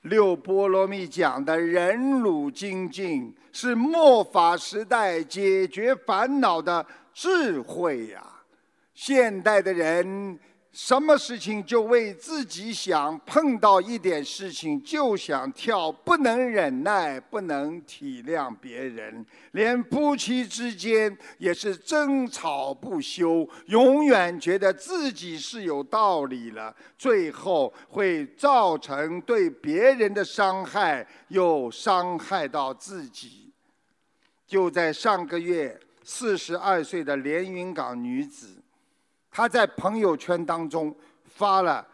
六波罗蜜讲的忍辱精进，是末法时代解决烦恼的智慧呀。现代的人什么事情就为自己想，碰到一点事情就想跳，不能忍耐，不能体谅别人，连夫妻之间也是争吵不休，永远觉得自己是有道理了，最后会造成对别人的伤害，又伤害到自己。就在上个月，42岁的连云港女子，她在朋友圈当中发了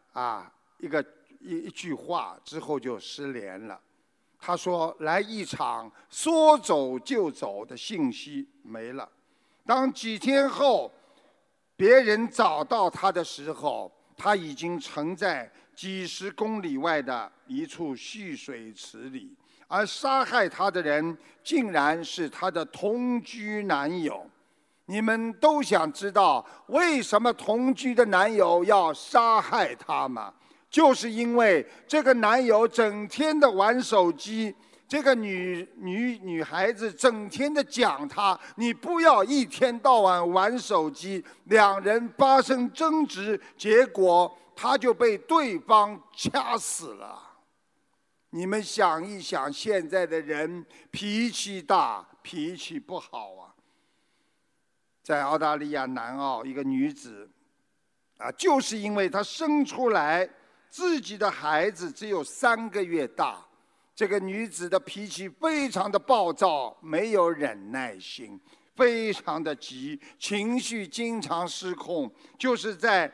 一句话之后就失联了。她说来一场说走就走的信息没了。当几天后别人找到她的时候，她已经沉在几十公里外的一处蓄水池里，而杀害她的人竟然是她的同居男友。你们都想知道为什么同居的男友要杀害她吗？就是因为这个男友整天的玩手机，这个女孩子整天的讲他，你不要一天到晚玩手机，两人发生争执，结果他就被对方掐死了。你们想一想，现在的人脾气大，脾气不好啊。在澳大利亚南澳，一个女子，就是因为她生出来自己的孩子只有3个月大，这个女子的脾气非常的暴躁，没有忍耐心，非常的急，情绪经常失控。就是在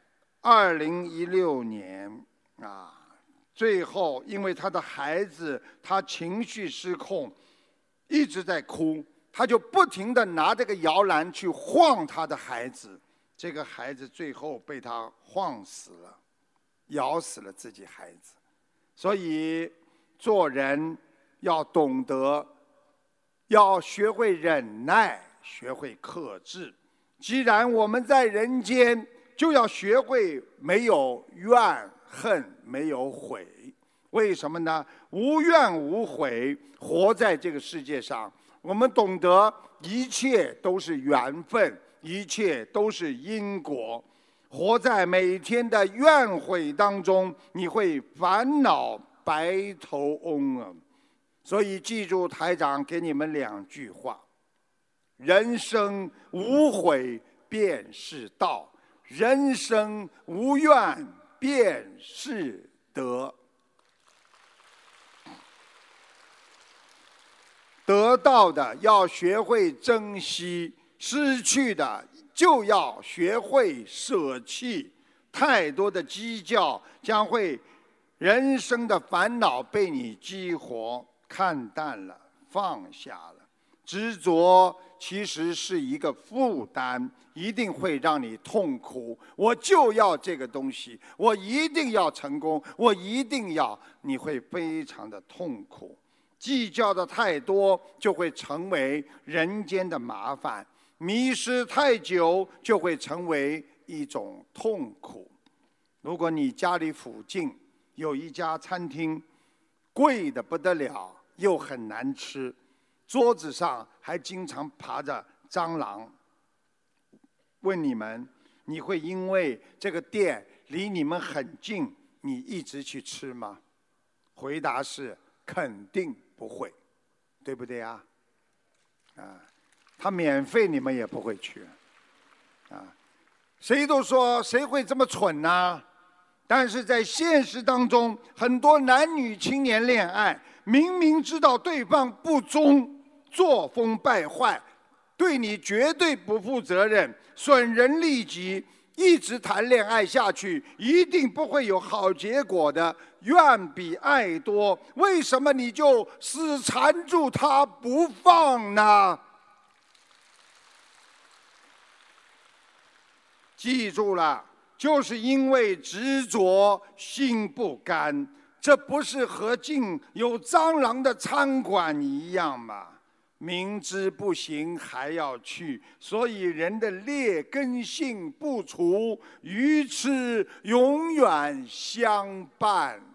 2016年最后因为她的孩子，她情绪失控，一直在哭。他就不停地拿这个摇篮去晃他的孩子，这个孩子最后被他晃死了，咬死了自己孩子。所以做人要懂得，要学会忍耐，学会克制。既然我们在人间，就要学会没有怨恨，没有悔。为什么呢？无怨无悔，活在这个世界上，我们懂得一切都是缘分，一切都是因果。活在每天的怨悔当中，你会烦恼白头翁啊！所以记住台长给你们2句话：人生无悔便是道，人生无怨便是德。得到的要学会珍惜，失去的就要学会舍弃。太多的计较将会人生的烦恼被你激活，看淡了，放下了。执着其实是一个负担，一定会让你痛苦。我就要这个东西，我一定要成功，我一定要，你会非常的痛苦。计较的太多，就会成为人间的麻烦；迷失太久，就会成为一种痛苦。如果你家里附近有一家餐厅，贵得不得了，又很难吃，桌子上还经常爬着蟑螂，问你们，你会因为这个店离你们很近，你一直去吃吗？回答是肯定不会，对不对啊？他免费你们也不会去，谁都说谁会这么蠢呢？但是在现实当中，很多男女青年恋爱，明明知道对方不忠、作风败坏，对你绝对不负责任，损人利己，一直谈恋爱下去，一定不会有好结果的。怨比爱多，为什么你就死缠住他不放呢？记住了，就是因为执着，心不甘。这不是和进有蟑螂的餐馆一样吗？明知不行还要去，所以人的劣根性不除，愚痴永远相伴。